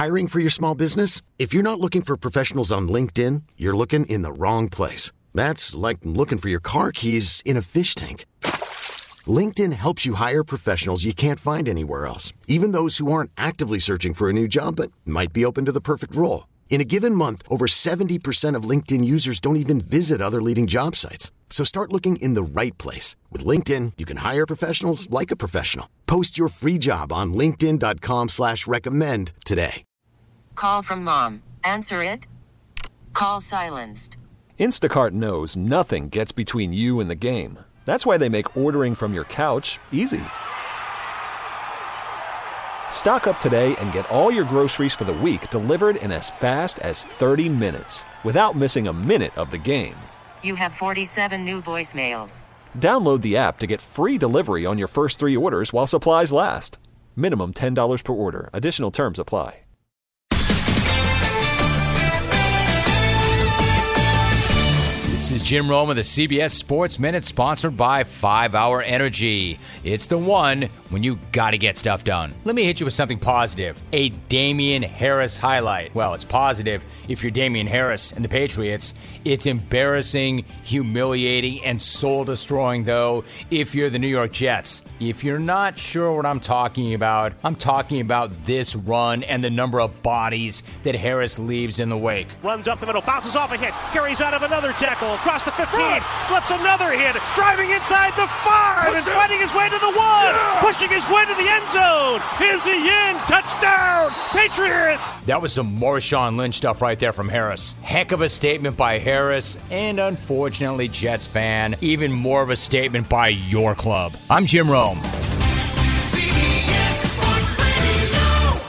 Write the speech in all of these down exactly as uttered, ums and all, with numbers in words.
Hiring for your small business? If you're not looking for professionals on LinkedIn, you're looking in the wrong place. That's like looking for your car keys in a fish tank. LinkedIn helps you hire professionals you can't find anywhere else, even those who aren't actively searching for a new job but might be open to the perfect role. In a given month, over seventy percent of LinkedIn users don't even visit other leading job sites. So start looking in the right place. With LinkedIn, you can hire professionals like a professional. Post your free job on linkedin dot com slash recommend today. Call from mom. Answer it. Call silenced. Instacart knows nothing gets between you and the game. That's why they make ordering from your couch easy. Stock up today and get all your groceries for the week delivered in as fast as thirty minutes without missing a minute of the game. You have forty-seven new voicemails. Download the app to get free delivery on your first three orders while supplies last. Minimum ten dollars per order. Additional terms apply. This is Jim Rome of the C B S Sports Minute, sponsored by five hour Energy. It's the one when you gotta get stuff done. Let me hit you with something positive. A Damian Harris highlight. Well, it's positive if you're Damian Harris and the Patriots. It's embarrassing, humiliating, and soul-destroying, though, if you're the New York Jets. If you're not sure what I'm talking about, I'm talking about this run and the number of bodies that Harris leaves in the wake. Runs up the middle, bounces off a hit, carries out of another tackle, across the fifteen, slips another hit, driving inside the five, and fighting his way to the one, pushing his way to the end zone. Is he in? Touchdown, Patriots! That was some Marshawn Lynch stuff right there from Harris. Heck of a statement by Harris, and unfortunately, Jets fan, even more of a statement by your club. I'm Jim Rome. C B S Sports Radio.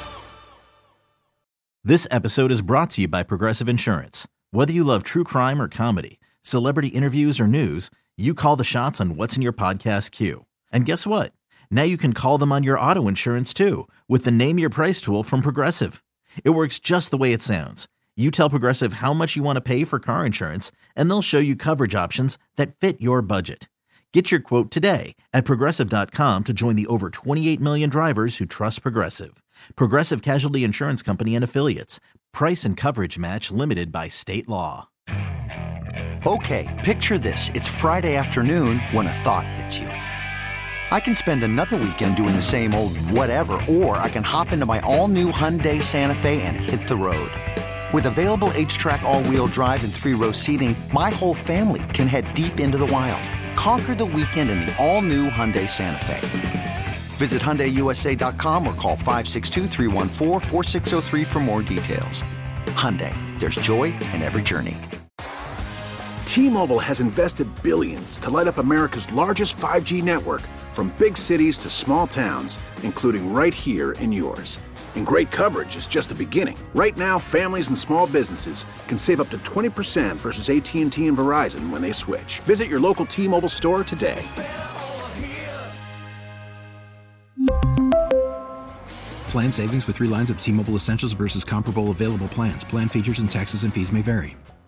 This episode is brought to you by Progressive Insurance. Whether you love true crime or comedy, celebrity interviews or news, you call the shots on what's in your podcast queue. And guess what? Now you can call them on your auto insurance too with the Name Your Price tool from Progressive. It works just the way it sounds. You tell Progressive how much you want to pay for car insurance, and they'll show you coverage options that fit your budget. Get your quote today at Progressive dot com to join the over twenty-eight million drivers who trust Progressive. Progressive Casualty Insurance Company and Affiliates. Price and coverage match limited by state law. Okay, picture this. It's Friday afternoon when a thought hits you. I can spend another weekend doing the same old whatever, or I can hop into my all-new Hyundai Santa Fe and hit the road. With available H-Track all-wheel drive and three-row seating, my whole family can head deep into the wild. Conquer the weekend in the all-new Hyundai Santa Fe. Visit Hyundai U S A dot com or call five six two, three one four, four six zero three for more details. Hyundai, there's joy in every journey. T-Mobile has invested billions to light up America's largest five G network, from big cities to small towns, including right here in yours. And great coverage is just the beginning. Right now, families and small businesses can save up to twenty percent versus A T and T and Verizon when they switch. Visit your local T-Mobile store today. Plan savings with three lines of T-Mobile Essentials versus comparable available plans. Plan features and taxes and fees may vary.